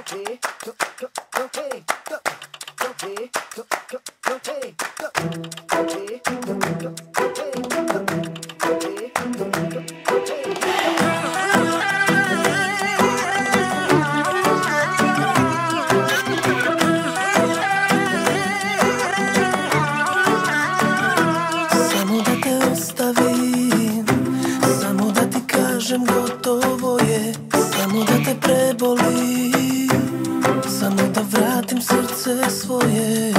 Gotovo je, samo da te preboli, samo da vratim srce svoje.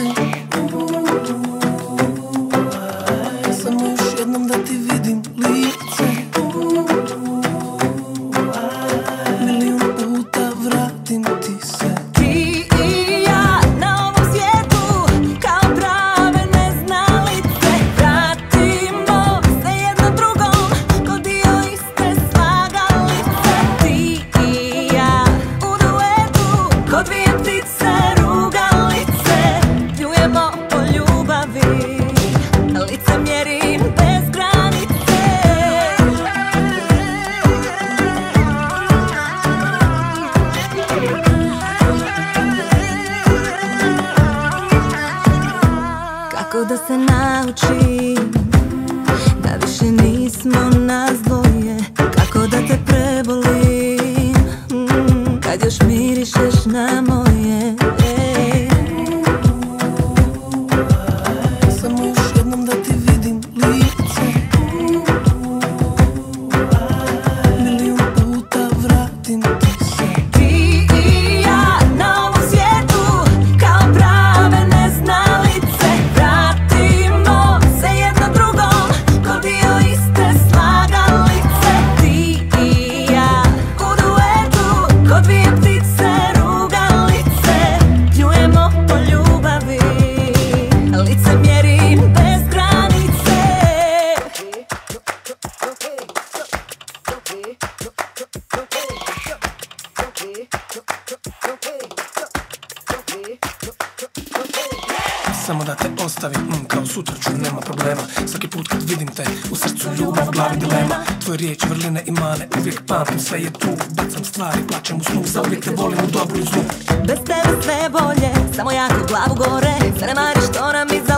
Samo još jednom da ti vidim lice, milion puta vratim ti se. Ti i ja na ovom svijetu kao prave neznalice, vratimo se jedno drugom ko dio iste slagalice. Ti i ja u duetu ko dvije ptice rugalice, pljujemo po ljubavi, licemjerim bez granice. Kako da se naučim da više nismo nas dvoje, kako da te prebolim kad još mirišeš na moje. Samo još jednom da ti vidim lice, milion puta vratim ti se. Ti i ja na ovom svijetu kao prave neznalice, vratimo se jedno drugom ko dio iste slagalice. Ti i ja u duetu ko dvije ptice rugalice, pljujemo po ljubavi, licemjerim bez granice. Samo da te ostavim, kao sutra ću, nema problema. Svaki put kad vidim te, u srcu ljubav, u glavi dilema. Tvoje riječi, vrline i mane, uvijek pamtim, sve je tu. Bacam stvari, plaćem u snu, zauvijek te volim u dobru i zlu. Bez tebe sve bolje, samo jako glavu gore, zanemariš što nam iza